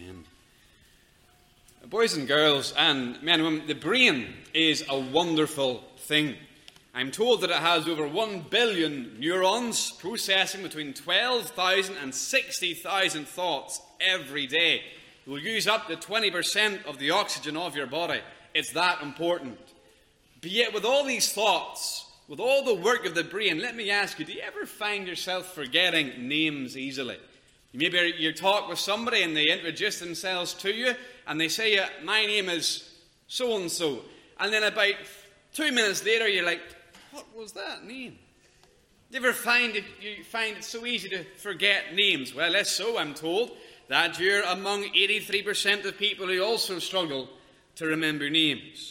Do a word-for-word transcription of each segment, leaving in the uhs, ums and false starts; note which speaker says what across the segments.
Speaker 1: Amen. Boys and girls and men and women, the brain is a wonderful thing. I'm told that it has over one billion neurons processing between twelve thousand and sixty thousand thoughts every day. It will use up to twenty percent of the oxygen of your body. It's that important. But yet with all these thoughts, with all the work of the brain, let me ask you, do you ever find yourself forgetting names easily? Maybe you talk with somebody and they introduce themselves to you and they say, my name is so-and-so. And then about two minutes later you're like, what was that name? Do you ever find it, you find it so easy to forget names? Well, that's so, I'm told, that you're among eighty-three percent of people who also struggle to remember names.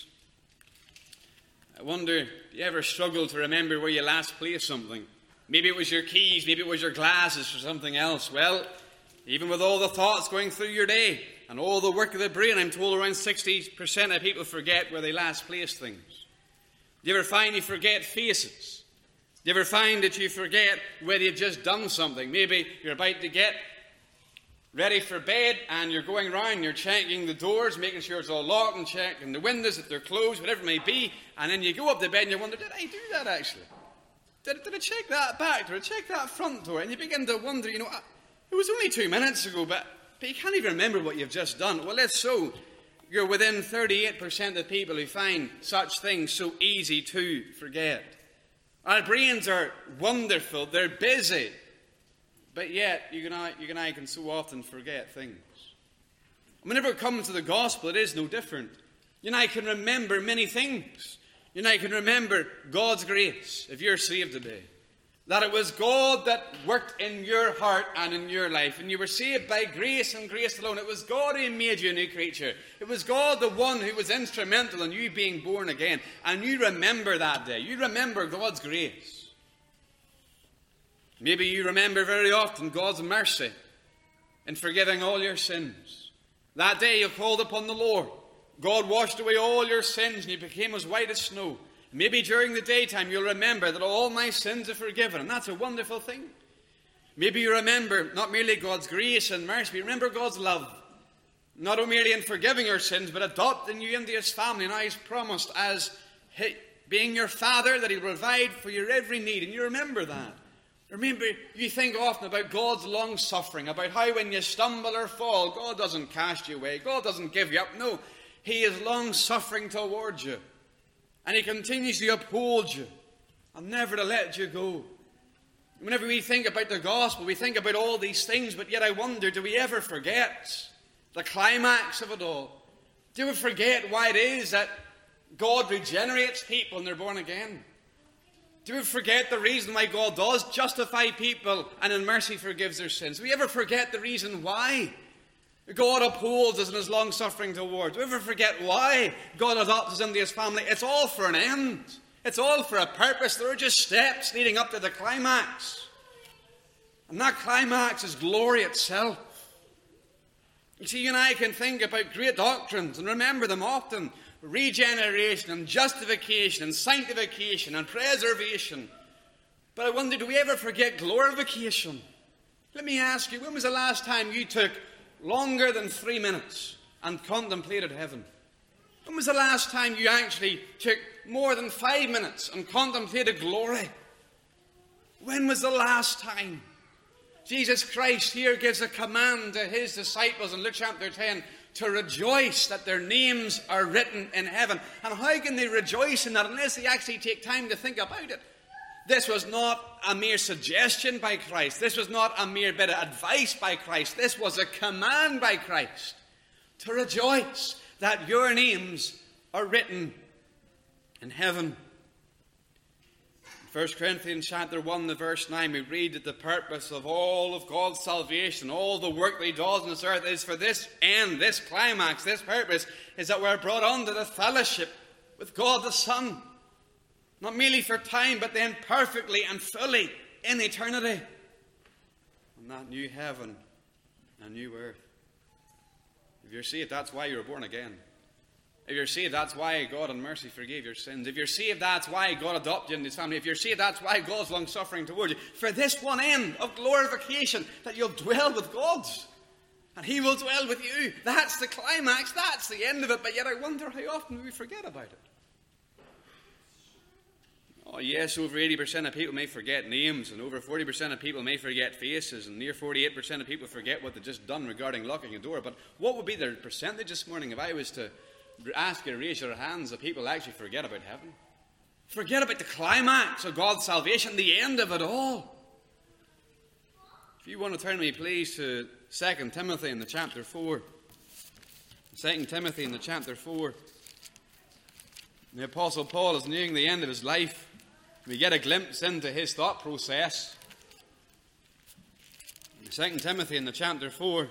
Speaker 1: I wonder, do you ever struggle to remember where you last placed something? Maybe it was your keys, maybe it was your glasses or something else. Well, even with all the thoughts going through your day and all the work of the brain, I'm told around sixty percent of people forget where they last placed things. Do you ever find you forget faces? Do you ever find that you forget whether you've just done something? Maybe you're about to get ready for bed and you're going around, you're checking the doors, making sure it's all locked and checking the windows, if they're closed, whatever it may be, and then you go up to bed and you wonder, did I do that actually? Did, did I check that back door? Did I check that front door? And you begin to wonder, you know, it was only two minutes ago, but, but you can't even remember what you've just done. Well, that's so. You're within thirty-eight percent of people who find such things so easy to forget. Our brains are wonderful. They're busy. But yet, you and I, you and I can so often forget things. Whenever it comes to the gospel, it is no different. You and I can remember many things. You and I can remember God's grace, if you're saved today. That it was God that worked in your heart and in your life. And you were saved by grace and grace alone. It was God who made you a new creature. It was God, the one who was instrumental in you being born again. And you remember that day. You remember God's grace. Maybe you remember very often God's mercy in forgiving all your sins. That day you called upon the Lord. God washed away all your sins and you became as white as snow. Maybe during the daytime you'll remember that all my sins are forgiven, and that's a wonderful thing. Maybe you remember not merely God's grace and mercy, but you remember God's love. Not only in forgiving your sins, but adopting you into his family. And now he's promised as being your father that he'll provide for your every need, and you remember that. Remember, you think often about God's long-suffering, about how when you stumble or fall, God doesn't cast you away, God doesn't give you up. No, he is long-suffering towards you. And he continues to uphold you and never to let you go. Whenever we think about the gospel, we think about all these things, but yet I wonder, do we ever forget the climax of it all? Do we forget why it is that God regenerates people and they're born again? Do we forget the reason why God does justify people and in mercy forgives their sins? Do we ever forget the reason why God upholds us in his long-suffering towards? Do we ever forget why God adopts us into his family? It's all for an end. It's all for a purpose. There are just steps leading up to the climax. And that climax is glory itself. You see, you and I can think about great doctrines and remember them often. Regeneration and justification and sanctification and preservation. But I wonder, do we ever forget glorification? Let me ask you, when was the last time you took longer than three minutes and contemplated heaven? When was the last time you actually took more than five minutes and contemplated glory? When was the last time? Jesus Christ here gives a command to his disciples in Luke chapter ten to rejoice that their names are written in heaven. And how can they rejoice in that unless they actually take time to think about it? This was not a mere suggestion by Christ. This was not a mere bit of advice by Christ. This was a command by Christ to rejoice that your names are written in heaven. First Corinthians chapter one, the verse nine, we read that the purpose of all of God's salvation, all the work that he does on this earth is for this end, this climax, this purpose, is that we're brought under the fellowship with God the Son. Not merely for time, but then perfectly and fully in eternity. And that new heaven and new earth. If you're saved, that's why you were born again. If you're saved, that's why God in mercy forgave your sins. If you're saved, that's why God adopted you into his family. If you're saved, that's why God's long-suffering towards you. For this one end of glorification, that you'll dwell with God. and he will dwell with you. That's the climax. That's the end of it. But yet I wonder how often we forget about it. Oh yes, over eighty percent of people may forget names, and over forty percent of people may forget faces, and near forty-eight percent of people forget what they've just done regarding locking a door. But what would be the percentage this morning if I was to ask you to raise your hands of people who actually forget about heaven? Forget about the climax of God's salvation, the end of it all. If you want to turn me, please, to Second Timothy in the chapter four. Second Timothy in the chapter four. The Apostle Paul is nearing the end of his life. We get a glimpse into his thought process. Second Timothy in the chapter four.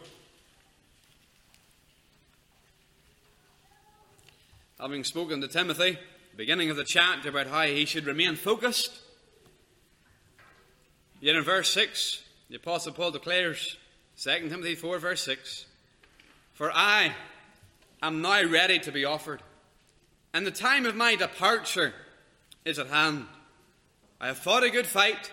Speaker 1: Having spoken to Timothy, beginning of the chapter, about how he should remain focused. Yet in verse six, the Apostle Paul declares, Second Timothy four, verse six, "For I am now ready to be offered, and the time of my departure is at hand. I have fought a good fight.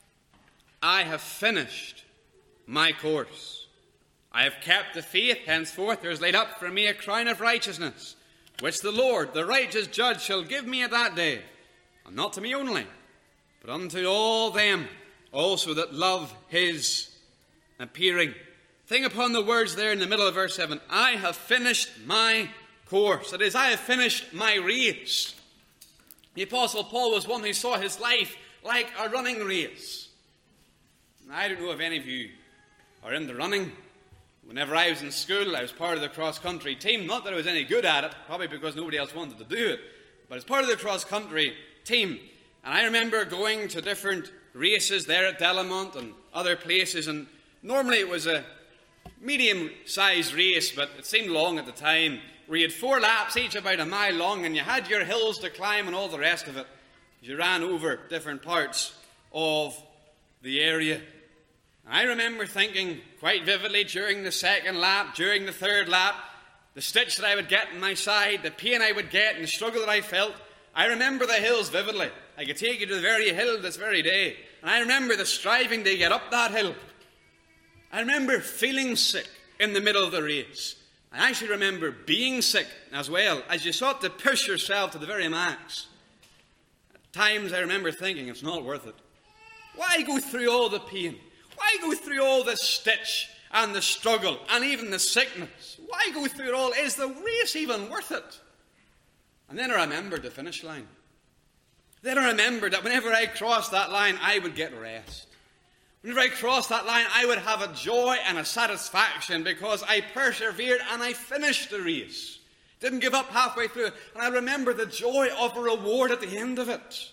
Speaker 1: I have finished my course. I have kept the faith. Henceforth there is laid up for me a crown of righteousness, which the Lord, the righteous judge, shall give me at that day, and not to me only, but unto all them also that love his appearing." Think upon the words there in the middle of verse seven. I have finished my course. That is, I have finished my race. The Apostle Paul was one who saw his life like a running race. Now, I don't know if any of you are into running. Whenever I was in school, I was part of the cross-country team. Not that I was any good at it, probably because nobody else wanted to do it, but as part of the cross-country team. And I remember going to different races there at Delamont and other places, and normally it was a medium-sized race, but it seemed long at the time, where you had four laps, each about a mile long, and you had your hills to climb and all the rest of it. You ran over different parts of the area. And I remember thinking quite vividly during the second lap, during the third lap, the stitch that I would get in my side, the pain I would get, and the struggle that I felt. I remember the hills vividly. I could take you to the very hill this very day. And I remember the striving to get up that hill. I remember feeling sick in the middle of the race. I actually remember being sick as well, as you sought to push yourself to the very max. At times I remember thinking, it's not worth it. Why go through all the pain? Why go through all the stitch and the struggle and even the sickness? Why go through it all? Is the race even worth it? And then I remembered the finish line. Then I remembered that whenever I crossed that line, I would get rest. Whenever I crossed that line, I would have a joy and a satisfaction because I persevered and I finished the race. Didn't give up halfway through it. And I remember the joy of a reward at the end of it.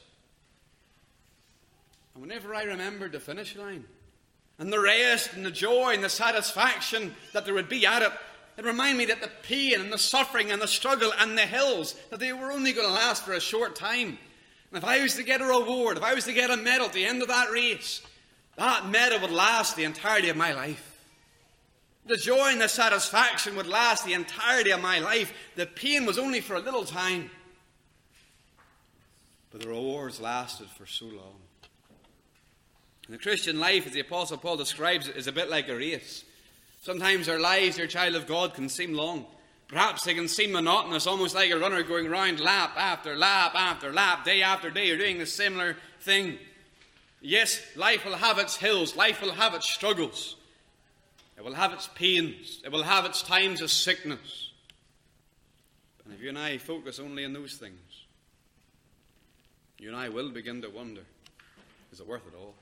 Speaker 1: And whenever I remembered the finish line and the rest and the joy and the satisfaction that there would be at it, it reminded me that the pain and the suffering and the struggle and the hills, that they were only going to last for a short time. And if I was to get a reward, if I was to get a medal at the end of that race, that medal would last the entirety of my life. The joy and the satisfaction would last the entirety of my life. The pain was only for a little time. But the rewards lasted for so long. And the Christian life, as the Apostle Paul describes it, is a bit like a race. Sometimes our lives, dear child of God, can seem long. Perhaps they can seem monotonous, almost like a runner going round lap after lap after lap, day after day. You're doing the similar thing. Yes, life will have its hills. Life will have its struggles. It will have its pains. It will have its times of sickness. And if you and I focus only on those things, you and I will begin to wonder, is it worth it all?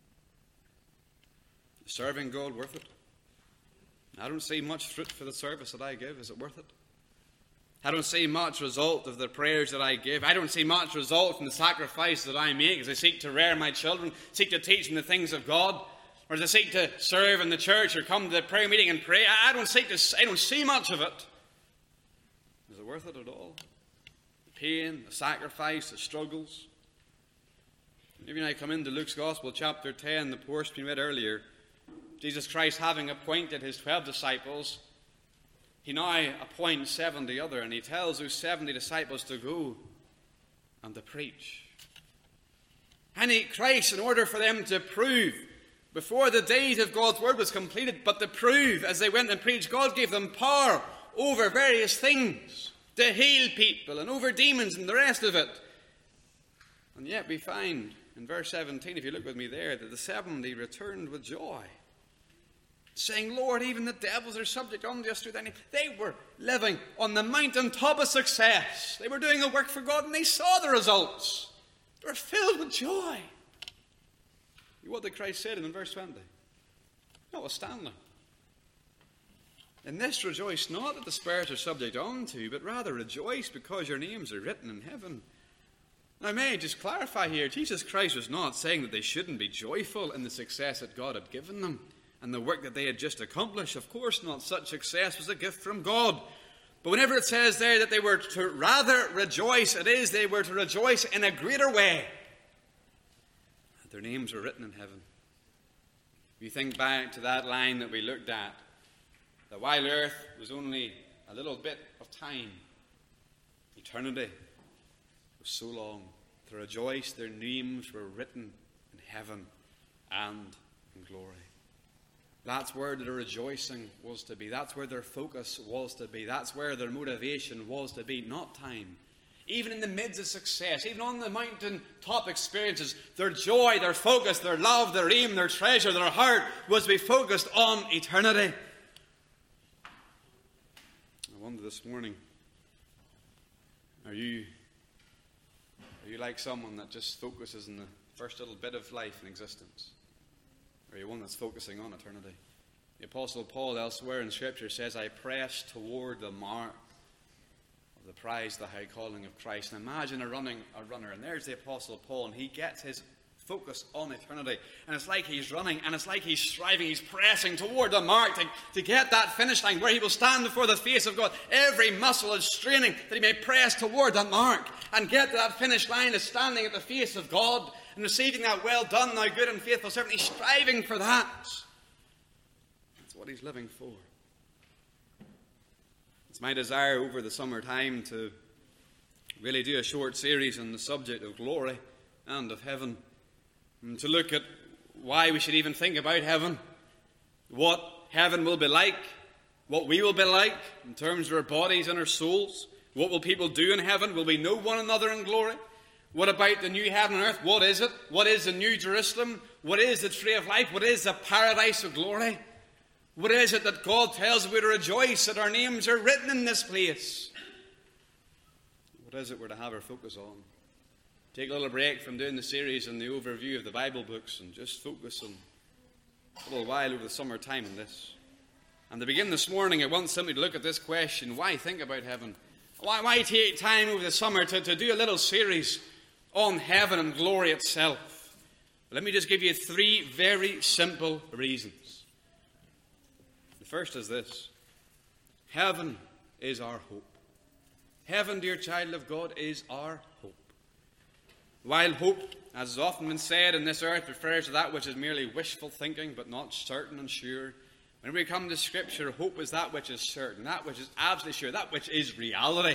Speaker 1: Is serving God worth it? I don't see much fruit for the service that I give. Is it worth it? I don't see much result of the prayers that I give. I don't see much result from the sacrifice that I make as I seek to rear my children, seek to teach them the things of God, or as I seek to serve in the church or come to the prayer meeting and pray. I don't seek to. I don't see much of it. Is it worth it at all? The pain, the sacrifice, the struggles. Maybe when I come into Luke's Gospel, chapter ten, the portion we read earlier, Jesus Christ, having appointed his twelve disciples, he now appoints seventy other, and he tells those seventy disciples to go and to preach. And he, Christ, in order for them to prove before the deed of God's word was completed, but to prove, as they went and preached, God gave them power over various things, to heal people and over demons and the rest of it. And yet we find in verse seventeen, if you look with me there, that the seventy returned with joy, saying, Lord, even the devils are subject unto us through thy name. They were living on the mountaintop of success. They were doing a work for God, and they saw the results. They were filled with joy. What did Christ say to them in verse twenty? Notwithstanding, in this rejoice not that the spirits are subject unto, but rather rejoice because your names are written in heaven. Now, may I just clarify here, Jesus Christ was not saying that they shouldn't be joyful in the success that God had given them and the work that they had just accomplished. Of course not. Such success was a gift from God. But whenever it says there that they were to rather rejoice, it is they were to rejoice in a greater way. Their names were written in heaven. If you think back to that line that we looked at, that while earth was only a little bit of time, eternity was so long. To rejoice, their names were written in heaven and in glory. That's where their rejoicing was to be. That's where their focus was to be. That's where their motivation was to be, not time. Even in the midst of success, even on the mountain-top experiences, their joy, their focus, their love, their aim, their treasure, their heart was to be focused on eternity. I wonder this morning, are you, are you like someone that just focuses on the first little bit of life and existence? Or are you one that's focusing on eternity? The Apostle Paul elsewhere in Scripture says, I press toward the mark of the prize, the high calling of Christ. And imagine a running a runner, and there's the Apostle Paul, and he gets his focus on eternity. And it's like he's running, and it's like he's striving, he's pressing toward the mark to, to get that finish line where he will stand before the face of God. Every muscle is straining that he may press toward that mark and get to that finish line of standing at the face of God and receiving that well done, thou good and faithful servant. He's striving for that. That's what he's living for. It's my desire over the summertime to really do a short series on the subject of glory and of heaven, and to look at why we should even think about heaven, what heaven will be like, what we will be like in terms of our bodies and our souls. What will people do in heaven? Will we know one another in glory? What about the new heaven and earth? What is it? What is the new Jerusalem? What is the tree of life? What is the paradise of glory? What is it that God tells us we to rejoice that our names are written in this place? What is it we're to have our focus on? Take a little break from doing the series and the overview of the Bible books and just focus on a little while over the summertime on this. And to begin this morning, I want simply to look at this question: why think about heaven? Why, why take time over the summer to, to do a little series on heaven and glory itself? Let me just give you three very simple reasons. The first is this: heaven is our hope. Heaven, dear child of God, is our hope. While hope, as has often been said in this earth, refers to that which is merely wishful thinking but not certain and sure, when we come to Scripture, hope is that which is certain, that which is absolutely sure, that which is reality.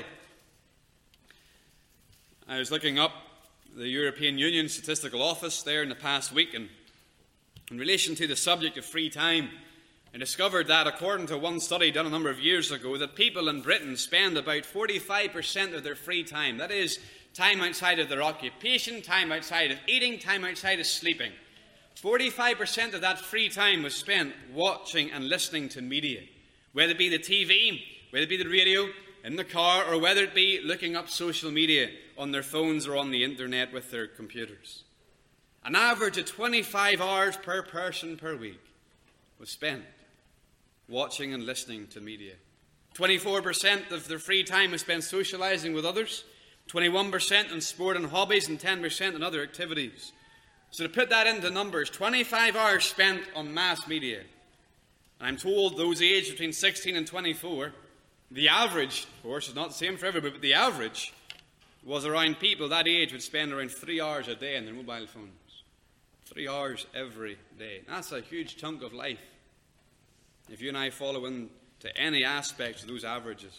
Speaker 1: I was looking up the European Union Statistical Office there in the past week, and in relation to the subject of free time, I discovered that according to one study done a number of years ago, that people in Britain spend about forty-five percent of their free time, that is, time outside of their occupation, time outside of eating, time outside of sleeping. forty-five percent of that free time was spent watching and listening to media, whether it be the T V, whether it be the radio, in the car, or whether it be looking up social media on their phones or on the internet with their computers. An average of twenty-five hours per person per week was spent watching and listening to media. twenty-four percent of their free time was spent socializing with others, twenty-one percent on sport and hobbies, and ten percent on other activities. So to put that into numbers, twenty-five hours spent on mass media. And I'm told those aged between sixteen and twenty-four, the average, of course, is not the same for everybody, but the average was around people that age would spend around three hours a day on their mobile phones. Three hours every day. That's a huge chunk of life. If you and I follow into any aspect of those averages,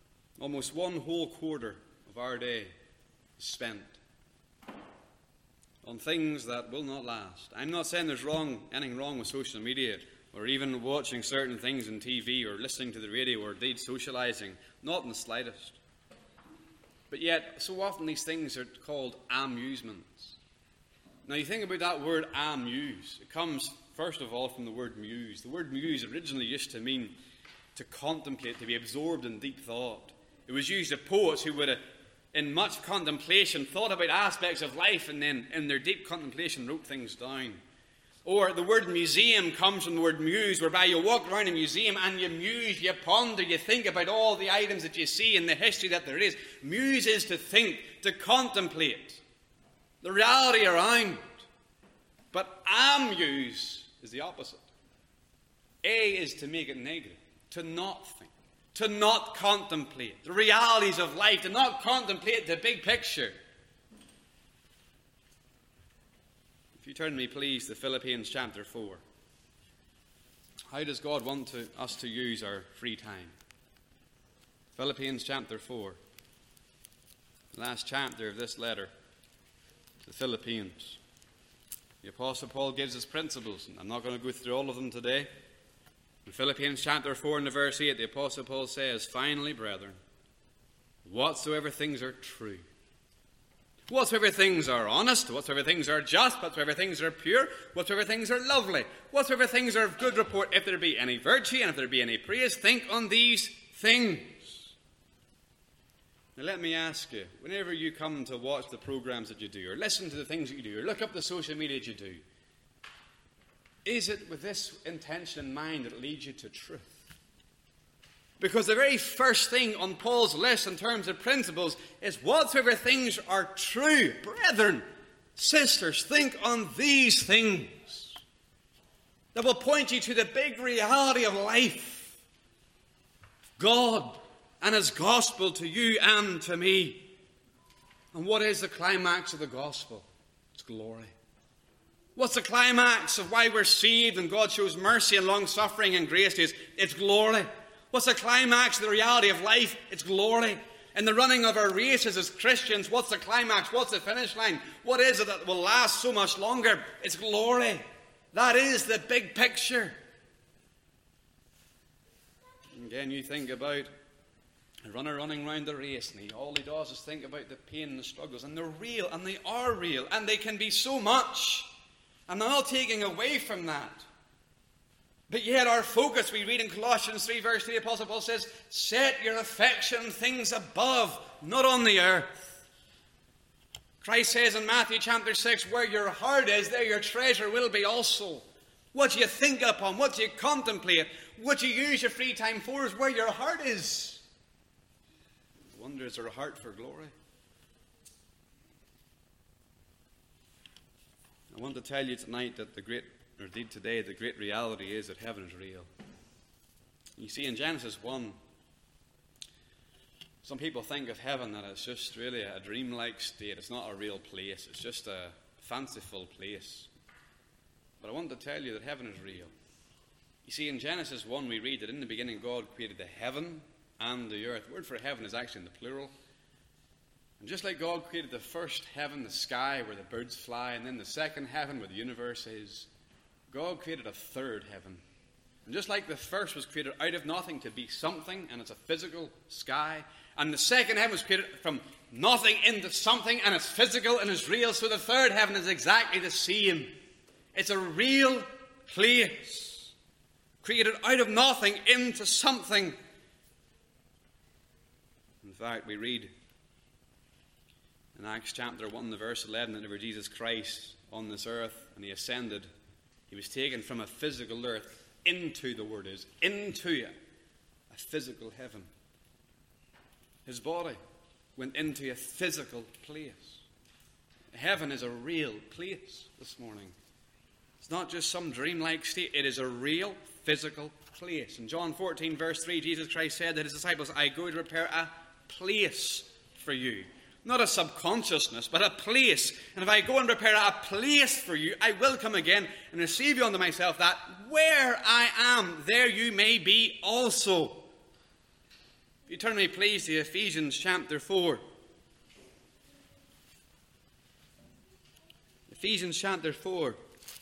Speaker 1: almost one whole quarter of our day is spent on things that will not last. I'm not saying there's wrong, anything wrong with social media, or even watching certain things on T V, or listening to the radio, or indeed socializing. Not in the slightest. But yet, so often these things are called amusements. Now you think about that word amuse. It comes, first of all, from the word muse. The word muse originally used to mean to contemplate, to be absorbed in deep thought. It was used of poets who would have, in much contemplation, thought about aspects of life, and then in their deep contemplation wrote things down. Or the word museum comes from the word muse, whereby you walk around a museum and you muse, you ponder, you think about all the items that you see and the history that there is. Muse is to think, to contemplate the reality around. But amuse is the opposite. A is to make it negative, to not think, to not contemplate the realities of life, to not contemplate the big picture. If you turn me, please, to Philippians chapter four. How does God want to, us to use our free time? Philippians chapter four. The last chapter of this letter to the Philippians. The Apostle Paul gives us principles, and I'm not going to go through all of them today. In Philippians chapter four and verse eight, the Apostle Paul says, "Finally, brethren, whatsoever things are true, whatsoever things are honest, whatsoever things are just, whatsoever things are pure, whatsoever things are lovely, whatsoever things are of good report, if there be any virtue and if there be any praise, think on these things." Now let me ask you, whenever you come to watch the programs that you do, or listen to the things that you do, or look up the social media that you do, is it with this intention in mind that it leads you to truth? Because the very first thing on Paul's list in terms of principles is whatsoever things are true. Brethren, sisters, think on these things that will point you to the big reality of life. God and His gospel to you and to me. And what is the climax of the gospel? It's glory. What's the climax of why we're saved and God shows mercy and long-suffering and grace to us? It's glory. What's the climax of the reality of life? It's glory. In the running of our races as Christians, what's the climax? What's the finish line? What is it that will last so much longer? It's glory. That is the big picture. Again, you think about a runner running round the race, and he, all he does is think about the pain and the struggles, and they're real, and they are real, and they can be so much. And I'm not taking away from that. But yet our focus, we read in Colossians three verse three, the Apostle Paul says, "Set your affection things above, not on the earth." Christ says in Matthew chapter six, "Where your heart is, there your treasure will be also." What you think upon, what you contemplate, what you use your free time for is where your heart is. I wonder, is there a heart for glory? I want to tell you tonight that the great, or indeed today, the great reality is that heaven is real. You see, in Genesis one, some people think of heaven that it's just really a dreamlike state. It's not a real place. It's just a fanciful place. But I want to tell you that heaven is real. You see, in Genesis one, we read that in the beginning God created the heaven and the earth. The word for heaven is actually in the plural. And just like God created the first heaven, the sky where the birds fly, and then the second heaven where the universe is, God created a third heaven. And just like the first was created out of nothing to be something, and it's a physical sky, and the second heaven was created from nothing into something, and it's physical and it's real, so the third heaven is exactly the same. It's a real place, created out of nothing into something. In fact, we read in Acts chapter one, the verse eleven, that there was Jesus Christ on this earth, and He ascended. He was taken from a physical earth into, the word is, into a physical heaven. His body went into a physical place. Heaven is a real place this morning. It's not just some dreamlike state. It is a real physical place. In John fourteen, verse three, Jesus Christ said to His disciples, "I go to prepare a place for you." Not a subconsciousness, but a place. And if I go and prepare a place for you, I will come again and receive you unto myself, that where I am, there you may be also. If you turn me, please, to Ephesians chapter four. Ephesians chapter four.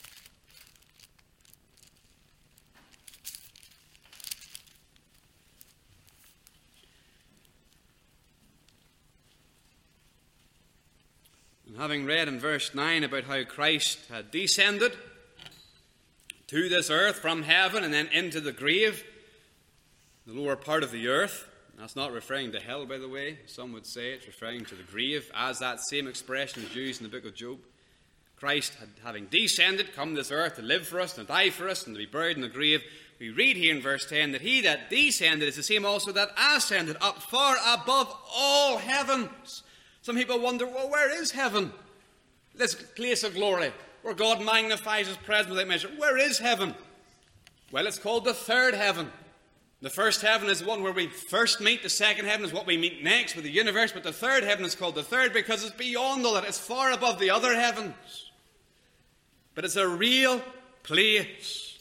Speaker 1: And having read in verse nine about how Christ had descended to this earth from heaven and then into the grave, the lower part of the earth. That's not referring to hell, by the way. Some would say it's referring to the grave, as that same expression is used in the book of Job. Christ, had, having descended, come to this earth to live for us, to die for us, and to be buried in the grave. We read here in verse ten that he that descended is the same also that ascended up far above all heavens. Some people wonder, well, where is heaven? This place of glory, where God magnifies his presence without measure. Where is heaven? Well, it's called the third heaven. The first heaven is the one where we first meet. The second heaven is what we meet next with the universe. But the third heaven is called the third because it's beyond all that. It's far above the other heavens. But it's a real place.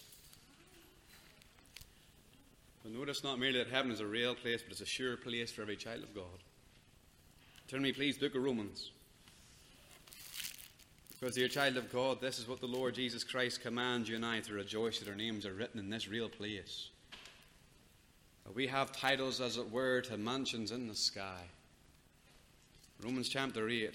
Speaker 1: But notice not merely that heaven is a real place, but it's a sure place for every child of God. Turn me, please, book of Romans. Because, dear child of God, this is what the Lord Jesus Christ commands you and I to rejoice that our names are written in this real place. We have titles, as it were, to mansions in the sky. Romans chapter eight.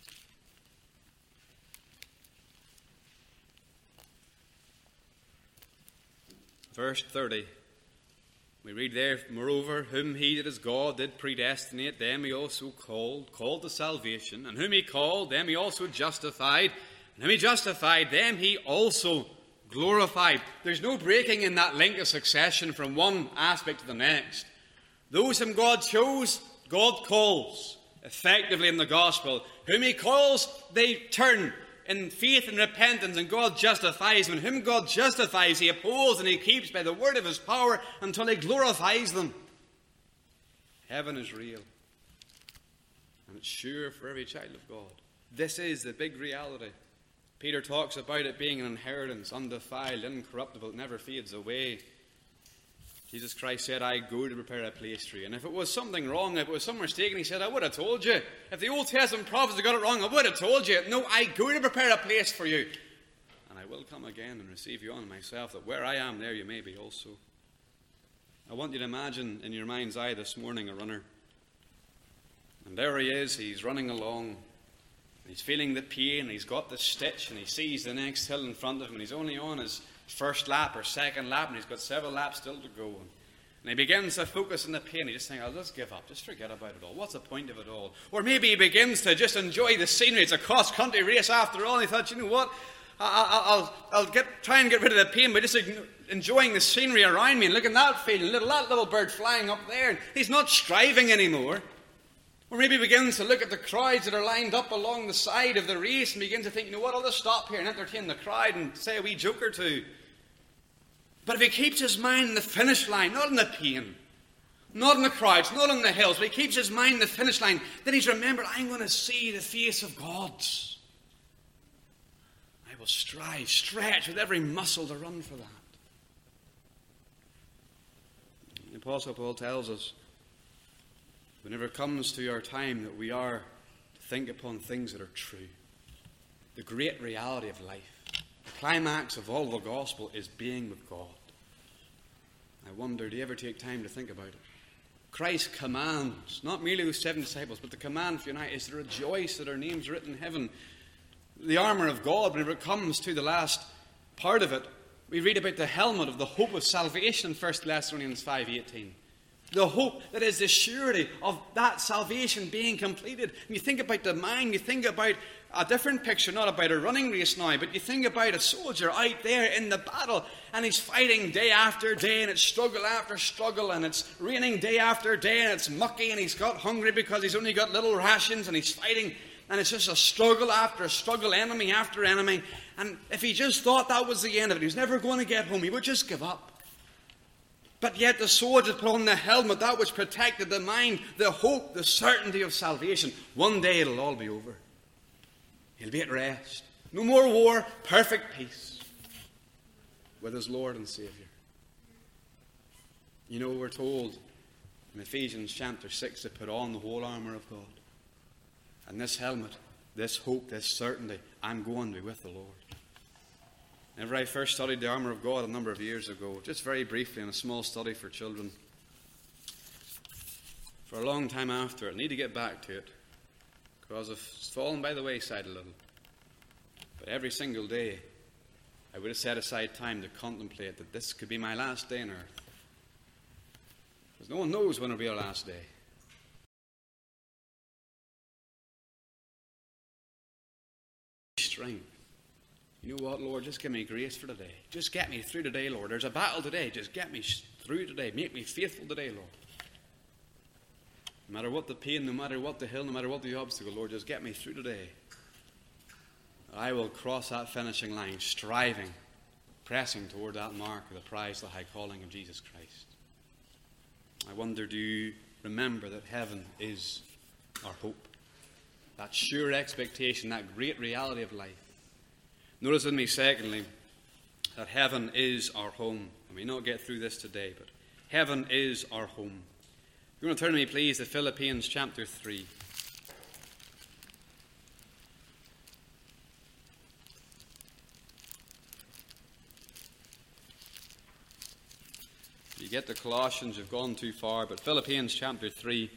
Speaker 1: Verse thirty. We read there, moreover, whom he that is God did predestinate, them he also called, called to salvation. And whom he called, them he also justified. And whom he justified, them he also glorified. There's no breaking in that link of succession from one aspect to the next. Those whom God chose, God calls. Effectively in the gospel, whom he calls, they turn in faith and repentance, and God justifies them. And whom God justifies, he upholds and he keeps by the word of his power until he glorifies them. Heaven is real, and it's sure for every child of God. This is the big reality. Peter talks about it being an inheritance, undefiled, incorruptible, it never fades away. Jesus Christ said, I go to prepare a place for you. And if it was something wrong, if it was some mistake, he said, I would have told you. If the Old Testament prophets had got it wrong, I would have told you. No, I go to prepare a place for you. And I will come again and receive you on myself, that where I am, there you may be also. I want you to imagine in your mind's eye this morning a runner. And there he is, he's running along. He's feeling the pain, he's got the stitch, and he sees the next hill in front of him, and he's only on his first lap or second lap, and he's got several laps still to go. And he begins to focus on the pain. He just thinks, I'll just give up, just forget about it all. What's the point of it all? Or maybe he begins to just enjoy the scenery. It's a cross-country race after all, and he thought, you know what, I'll, I'll, I'll get, try and get rid of the pain by just enjoying the scenery around me, and look at that field, little, that little bird flying up there. And he's not striving anymore. Or maybe he begins to look at the crowds that are lined up along the side of the race and begins to think, you know what, I'll just stop here and entertain the crowd and say a wee joke or two. But if he keeps his mind on the finish line, not on the pain, not on the crowds, not on the hills, but he keeps his mind on the finish line, then he's remembered, I'm going to see the face of God. I will strive, stretch with every muscle to run for that. The Apostle Paul tells us, whenever it comes to our time, that we are to think upon things that are true. The great reality of life. The climax of all the gospel is being with God. I wonder, do you ever take time to think about it? Christ commands, not merely those seven disciples, but the command for you and I is to rejoice that our names are written in heaven. The armour of God, whenever it comes to the last part of it, we read about the helmet of the hope of salvation in First Thessalonians five eighteen. The hope that is the surety of that salvation being completed. And you think about the mind, you think about a different picture, not about a running race now, but you think about a soldier out there in the battle, and he's fighting day after day, and it's struggle after struggle, and it's raining day after day, and it's mucky, and he's got hungry because he's only got little rations, and he's fighting, and it's just a struggle after a struggle, enemy after enemy. And if he just thought that was the end of it, he was never going to get home, he would just give up. But yet the soldier put on the helmet, that which protected the mind, the hope, the certainty of salvation. One day it'll all be over. He'll be at rest. No more war, perfect peace with his Lord and Saviour. You know, we're told in Ephesians chapter six to put on the whole armour of God. And this helmet this hope, this certainty, I'm going to be with the Lord. Whenever I first studied the armour of God a number of years ago, just very briefly in a small study for children, for a long time after it, I need to get back to it, because it's fallen by the wayside a little. But every single day, I would have set aside time to contemplate that this could be my last day on earth. Because no one knows when it'll be our last day. Strength. You know what, Lord? Just give me grace for today. Just get me through today, Lord. There's a battle today. Just get me through today. Make me faithful today, Lord. No matter what the pain, no matter what the hill, no matter what the obstacle, Lord, just get me through today. I will cross that finishing line, striving, pressing toward that mark of the prize, the high calling of Jesus Christ. I wonder, do you remember that heaven is our hope? That sure expectation, that great reality of life. Notice with me, secondly, that heaven is our home. I may not get through this today, but heaven is our home. You're going to turn to me, please, to Philippians chapter three. You get to Colossians, you've gone too far, but Philippians chapter three,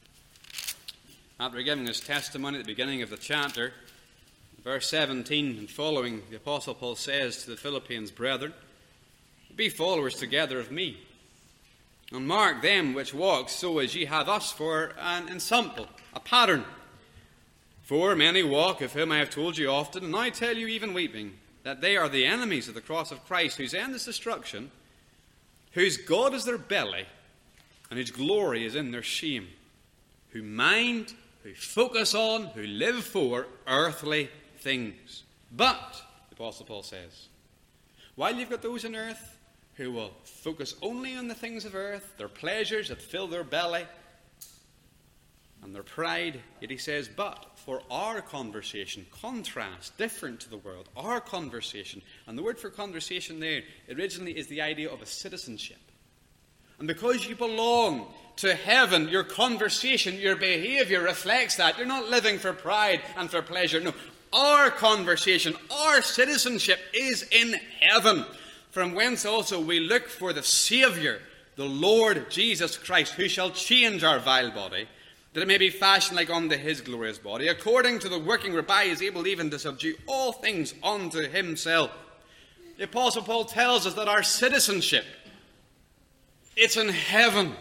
Speaker 1: after giving his testimony at the beginning of the chapter, verse seventeen and following, the Apostle Paul says to the Philippians, brethren, be followers together of me, and mark them which walk so as ye have us for an ensample, a pattern. For many walk, of whom I have told you often, and I tell you even weeping, that they are the enemies of the cross of Christ, whose end is destruction, whose God is their belly, and whose glory is in their shame, who mind, who focus on, who live for earthly things. But, the Apostle Paul says, while you've got those on earth who will focus only on the things of earth, their pleasures that fill their belly, and their pride, yet he says, but for our conversation, contrast, different to the world, our conversation, and the word for conversation there originally is the idea of a citizenship. And because you belong to heaven, your conversation, your behavior reflects that. You're not living for pride and for pleasure. No, our conversation, our citizenship is in heaven, from whence also we look for the Saviour, the Lord Jesus Christ, who shall change our vile body, that it may be fashioned like unto his glorious body, according to the working whereby he is able even to subdue all things unto himself. The Apostle Paul tells us that our citizenship, it's in heaven.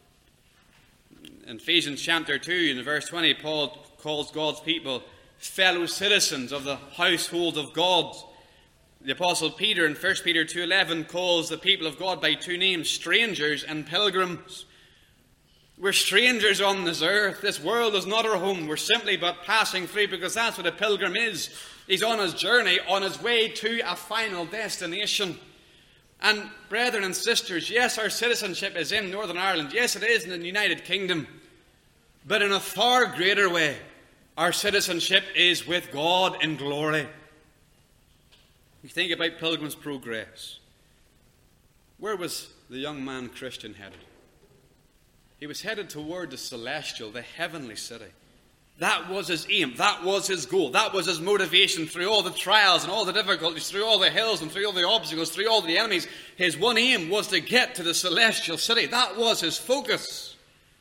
Speaker 1: In Ephesians chapter two, in verse twenty, Paul calls God's people fellow citizens of the household of God. The Apostle Peter in First Peter two eleven calls the people of God by two names, strangers and pilgrims. We're strangers on this earth. This world is not our home. We're simply but passing through, because that's what a pilgrim is. He's on his journey, on his way to a final destination. And brethren and sisters, yes, our citizenship is in Northern Ireland. Yes, it is in the United Kingdom. But in a far greater way, our citizenship is with God in glory. We think about Pilgrim's Progress. Where was the young man Christian headed? He was headed toward the celestial, the heavenly city. That was his aim. That was his goal. That was his motivation through all the trials and all the difficulties, through all the hills and through all the obstacles, through all the enemies. His one aim was to get to the celestial city. That was his focus.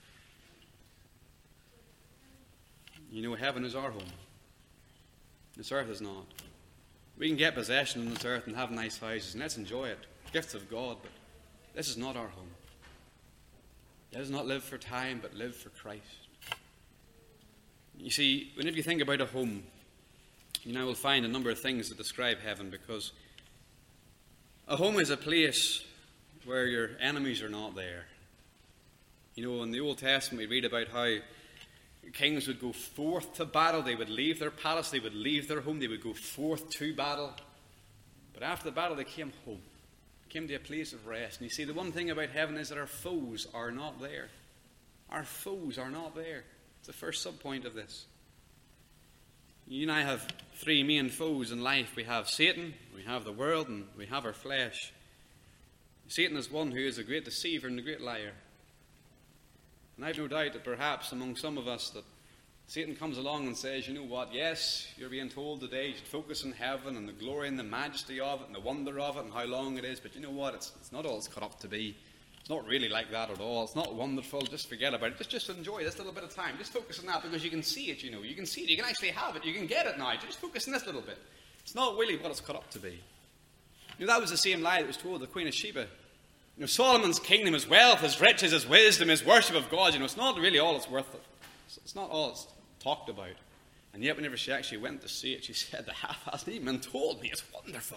Speaker 1: You know, heaven is our home. This earth is not. We can get possession on this earth and have nice houses, and let's enjoy it. Gifts of God, but this is not our home. Let us not live for time, but live for Christ. You see, whenever you think about a home, you now will find a number of things that describe heaven, because a home is a place where your enemies are not there. You know, in the Old Testament we read about how kings would go forth to battle. They would leave their palace, they would leave their home, they would go forth to battle. But after the battle they came home. Came to a place of rest. And you see, the one thing about heaven is that our foes are not there. Our foes are not there. It's the first subpoint of this. You and I have three main foes in life. We have Satan, we have the world, and we have our flesh. Satan is one who is a great deceiver and a great liar. And I've no doubt that perhaps among some of us that Satan comes along and says, you know what, yes, you're being told today you should focus on heaven and the glory and the majesty of it and the wonder of it and how long it is, but you know what, it's, it's not all it's cut up to be. It's not really like that at all. It's not wonderful. Just forget about it. Just, just enjoy this little bit of time. Just focus on that because you can see it, you know. You can see it. You can actually have it. You can get it now. Just focus on this little bit. It's not really what it's cut up to be. You know, that was the same lie that was told the Queen of Sheba. You know, Solomon's kingdom, his wealth, his riches, his wisdom, his worship of God, you know, it's not really all it's worth. It's, it's not all it's talked about. And yet whenever she actually went to see it, she said, the half hasn't even been told me. It's wonderful.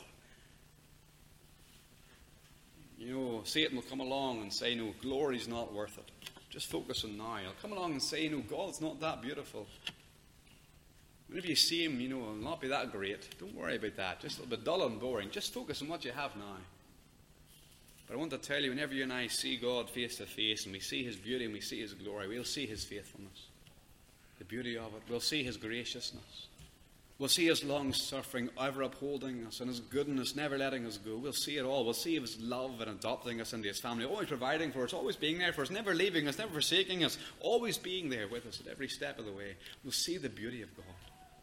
Speaker 1: You know, Satan will come along and say, no, glory's not worth it. Just focus on now. He'll come along and say, no, God's not that beautiful. Whenever you see him, you know, it'll not be that great. Don't worry about that. Just a little bit dull and boring. Just focus on what you have now. But I want to tell you, whenever you and I see God face to face and we see his beauty and we see his glory, we'll see his faithfulness. The beauty of it. We'll see his graciousness. We'll see his long-suffering, ever upholding us, and his goodness, never letting us go. We'll see it all. We'll see his love in adopting us into his family, always providing for us, always being there for us, never leaving us, never forsaking us, always being there with us at every step of the way. We'll see the beauty of God.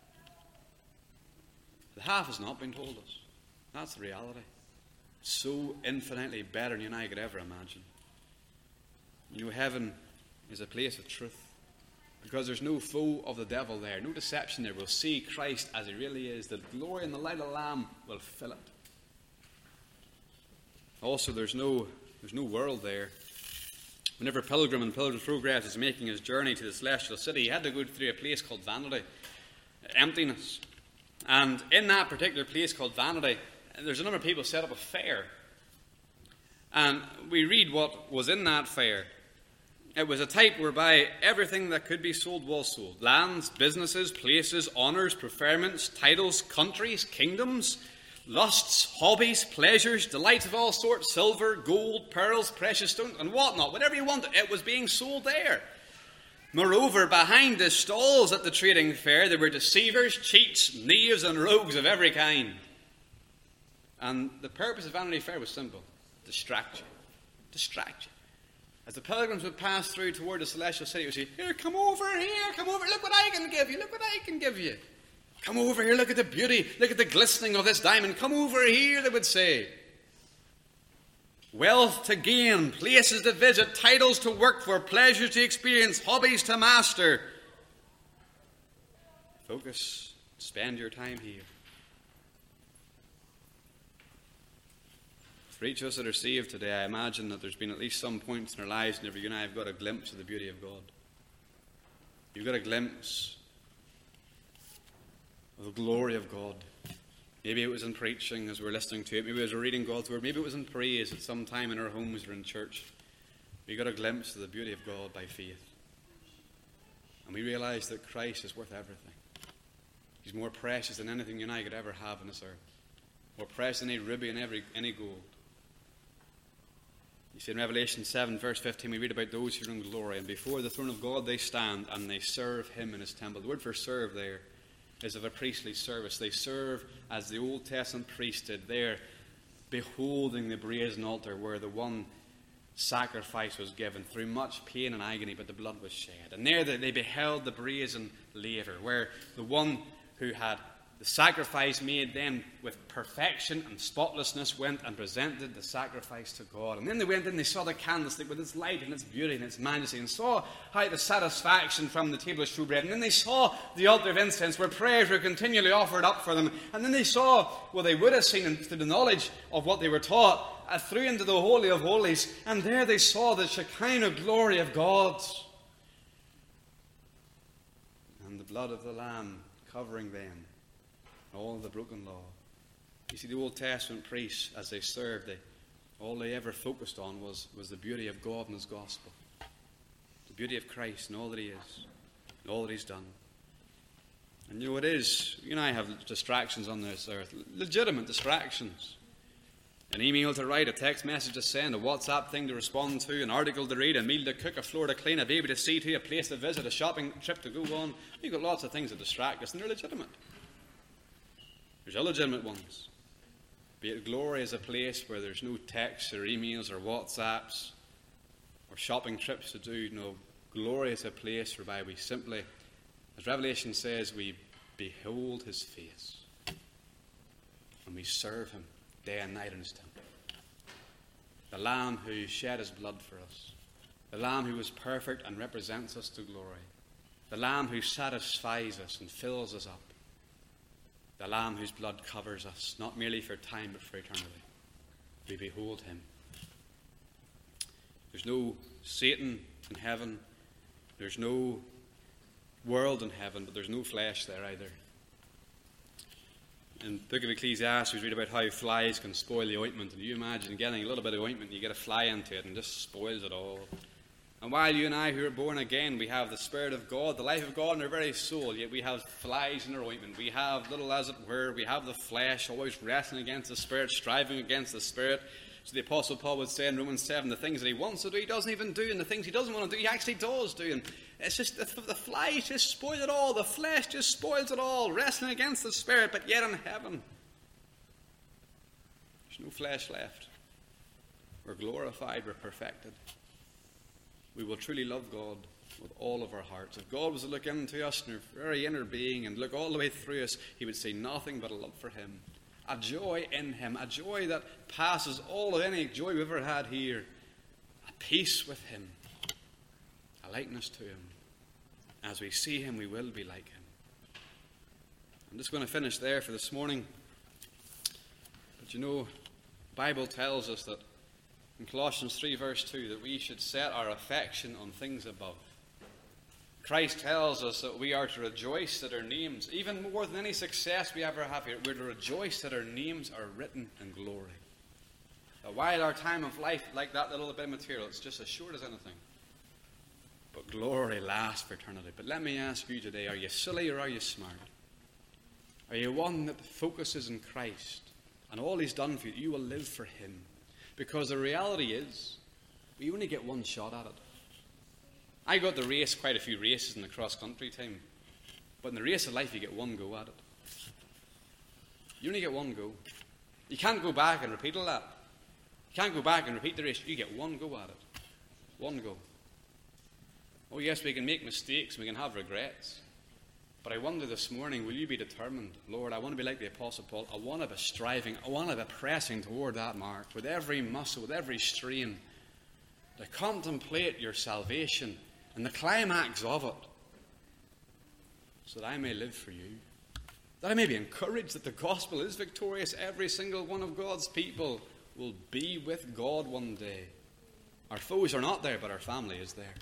Speaker 1: The half has not been told us. That's the reality. It's so infinitely better than you and I could ever imagine. You know, heaven is a place of truth. Because there's no foe of the devil there, no deception there. We'll see Christ as he really is. The glory and the light of the Lamb will fill it. Also, there's no, there's no world there. Whenever Pilgrim in Pilgrim's Progress is making his journey to the celestial city, he had to go through a place called Vanity, emptiness. And in that particular place called Vanity, there's a number of people set up a fair. And we read what was in that fair. It was a type whereby everything that could be sold was sold. Lands, businesses, places, honours, preferments, titles, countries, kingdoms, lusts, hobbies, pleasures, delights of all sorts, silver, gold, pearls, precious stones, and whatnot. Whatever you wanted, it was being sold there. Moreover, behind the stalls at the trading fair, there were deceivers, cheats, knaves, and rogues of every kind. And the purpose of Vanity Fair was simple. Distract you. Distract you. As the pilgrims would pass through toward the celestial city, they would say, here, come over here, come over, look what I can give you, look what I can give you. Come over here, look at the beauty, look at the glistening of this diamond, come over here, they would say. Wealth to gain, places to visit, titles to work for, pleasures to experience, hobbies to master. Focus, spend your time here. For each of us that are saved today, I imagine that there's been at least some points in our lives whenever you and I have got a glimpse of the beauty of God. You've got a glimpse of the glory of God. Maybe it was in preaching as we were listening to it. Maybe it was reading God's word. Maybe it was in praise at some time in our homes or in church. We got a glimpse of the beauty of God by faith. And we realized that Christ is worth everything. He's more precious than anything you and I could ever have on this earth. More precious than any ruby and every, any gold. You see, in Revelation seven, verse fifteen, we read about those who are in glory, and before the throne of God they stand, and they serve him in his temple. The word for serve there is of a priestly service. They serve as the Old Testament priest did. They're beholding the brazen altar where the one sacrifice was given through much pain and agony, but the blood was shed. And there they beheld the brazen laver, where the one who had the sacrifice made them with perfection and spotlessness went and presented the sacrifice to God. And then they went in and they saw the candlestick with its light and its beauty and its majesty, and saw how the satisfaction from the table of shewbread. And then they saw the altar of incense where prayers were continually offered up for them. And then they saw, well, they would have seen through the knowledge of what they were taught, uh, through into the Holy of Holies. And there they saw the Shekinah glory of God. And the blood of the Lamb covering them. All the broken law. You see, the Old Testament priests, as they served, they, all they ever focused on was, was the beauty of God and his gospel. The beauty of Christ and all that he is, and all that he's done. And you know, it is, you and I have distractions on this earth, legitimate distractions. An email to write, a text message to send, a WhatsApp thing to respond to, an article to read, a meal to cook, a floor to clean, a baby to see to, a place to visit, a shopping trip to go on. You've got lots of things that distract us, and they're legitimate. There's illegitimate ones. Be it glory as a place where there's no texts or emails or WhatsApps or shopping trips to do. No, glory is a place whereby we simply As Revelation says, we behold his face. And we serve him day and night in his temple. The Lamb who shed his blood for us. The Lamb who was perfect and represents us to glory. The Lamb who satisfies us and fills us up. The Lamb whose blood covers us, not merely for time but for eternity. We behold him. There's no Satan in heaven. There's no world in heaven, but there's no flesh there either. In the book of Ecclesiastes, we read about how flies can spoil the ointment. And you imagine getting a little bit of ointment, and you get a fly into it, and it just spoils it all. And while you and I, who are born again, we have the Spirit of God, the life of God in our very soul, yet we have flies in our ointment. We have, little as it were, we have the flesh always wrestling against the Spirit, striving against the Spirit. So the Apostle Paul would say in Romans seven, the things that he wants to do, he doesn't even do, and the things he doesn't want to do, he actually does do. And it's just, the, the flies just spoil it all, the flesh just spoils it all, wrestling against the Spirit, but yet in heaven, there's no flesh left. We're glorified, we're perfected. We will truly love God with all of our hearts. If God was to look into us in our very inner being and look all the way through us, he would see nothing but a love for him. A joy in him, a joy that passes all of any joy we've ever had here. A peace with him, a likeness to him. As we see him, we will be like him. I'm just going to finish there for this morning. But you know, the Bible tells us that in Colossians three verse two, that we should set our affection on things above. Christ tells us that we are to rejoice that our names, even more than any success we ever have here, we're to rejoice that our names are written in glory. That while our time of life, like that little bit of material, it's just as short as anything. But glory lasts for eternity. But let me ask you today, are you silly or are you smart? Are you one that focuses in Christ and all he's done for you, you will live for him? Because the reality is, we only get one shot at it. I got to race quite a few races in the cross-country team. But in the race of life, you get one go at it. You only get one go. You can't go back and repeat all that. You can't go back and repeat the race. You get one go at it. One go. Oh yes, we can make mistakes, we can have regrets. But I wonder this morning, will you be determined? Lord, I want to be like the Apostle Paul. I want to be striving. I want to be pressing toward that mark with every muscle, with every strain. To contemplate your salvation and the climax of it. So that I may live for you. That I may be encouraged that the gospel is victorious. Every single one of God's people will be with God one day. Our foes are not there, but our family is there.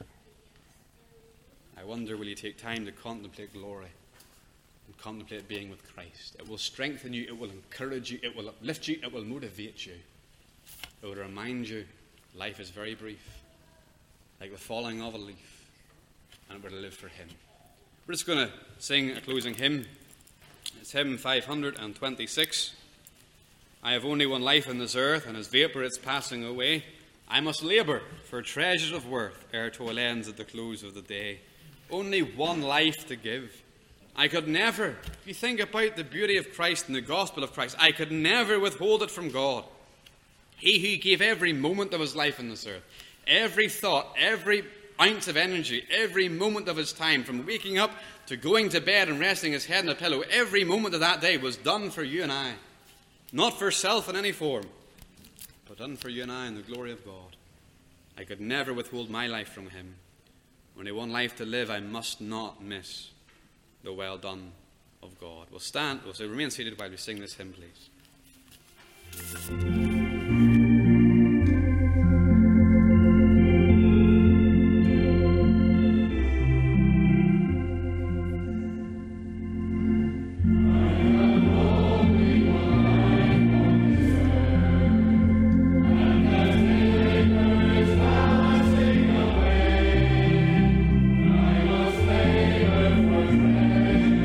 Speaker 1: I wonder, will you take time to contemplate glory and contemplate being with Christ? It will strengthen you, it will encourage you, it will uplift you, it will motivate you. It will remind you life is very brief, like the falling of a leaf, and we're to live for him. We're just going to sing a closing hymn. It's hymn five hundred twenty-six. I have only one life on this earth, and as vapour it's passing away. I must labour for treasures of worth ere toil ends at the close of the day. Only one life to give. I could never, if you think about the beauty of Christ and the gospel of Christ, I could never withhold it from God. He who gave every moment of his life on this earth, every thought, every ounce of energy, every moment of his time, from waking up to going to bed and resting his head on a pillow, every moment of that day was done for you and I. Not for self in any form, but done for you and I in the glory of God. I could never withhold my life from him. Only one life to live, I must not miss the well done of God. We'll stand, we'll say, remain seated while we sing this hymn, please.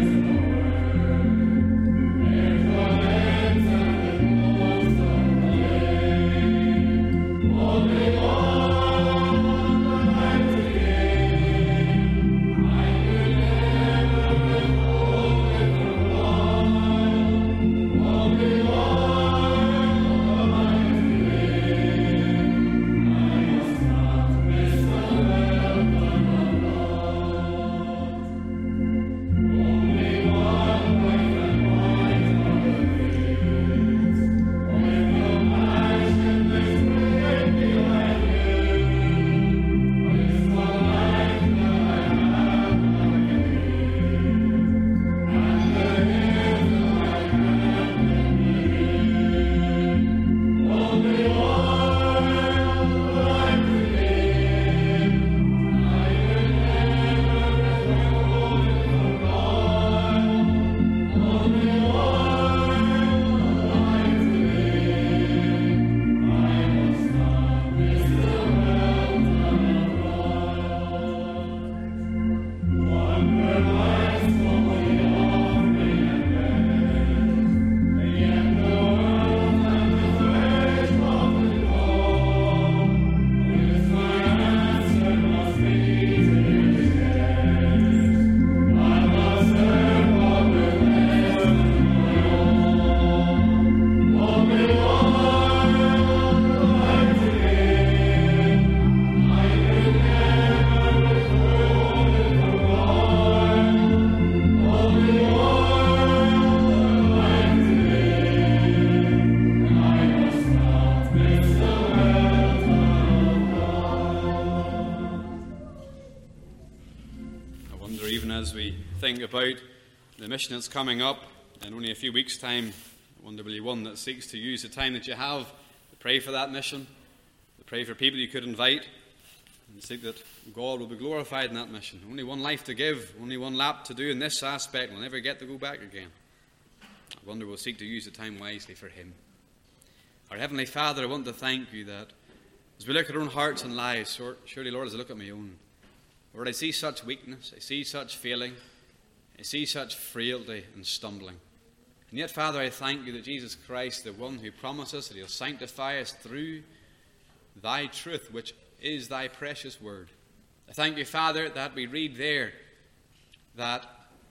Speaker 2: Yeah.
Speaker 1: even as we think about the mission that's coming up in only a few weeks' time. I wonder, will you one that seeks to use the time that you have to pray for that mission, to pray for people you could invite, and seek that God will be glorified in that mission. Only one life to give, only one lap to do in this aspect. We'll never get to go back again. I wonder we'll seek to use the time wisely for Him. Our Heavenly Father, I want to thank you that as we look at our own hearts and lives, surely, Lord, as I look at my own, Lord, I see such weakness, I see such failing, I see such frailty and stumbling. And yet, Father, I thank you that Jesus Christ, the one who promises that He'll sanctify us through Thy truth, which is Thy precious word. I thank you, Father, that we read there that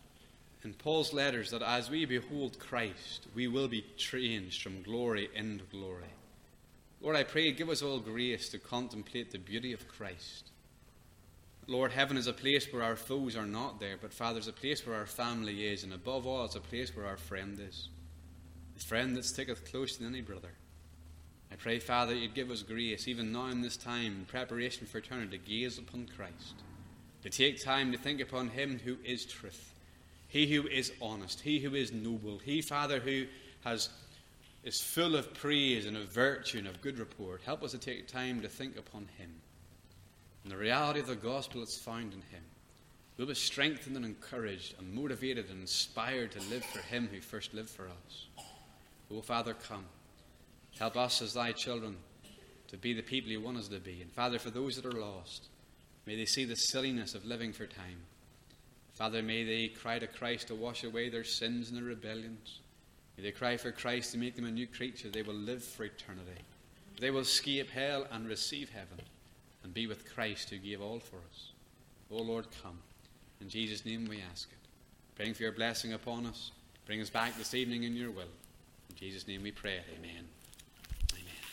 Speaker 1: in Paul's letters that as we behold Christ, we will be changed from glory into glory. Lord, I pray, give us all grace to contemplate the beauty of Christ. Lord, heaven is a place where our foes are not there, but Father, it's a place where our family is, and above all, it's a place where our friend is. The friend that sticketh close to any brother. I pray, Father, you'd give us grace, even now in this time, in preparation for eternity, to gaze upon Christ, to take time to think upon Him who is truth, He who is honest, He who is noble, He, Father, who has is full of praise and of virtue and of good report. Help us to take time to think upon Him and the reality of the gospel that's found in Him. We'll be strengthened and encouraged and motivated and inspired to live for Him who first lived for us. Oh, Father, come. Help us as Thy children to be the people You want us to be. And Father, for those that are lost, may they see the silliness of living for time. Father, may they cry to Christ to wash away their sins and their rebellions. May they cry for Christ to make them a new creature. They will live for eternity. They will escape hell and receive heaven and be with Christ who gave all for us. O Lord, come. In Jesus' name we ask it. Praying for Your blessing upon us. Bring us back this evening in Your will. In Jesus' name we pray. Amen.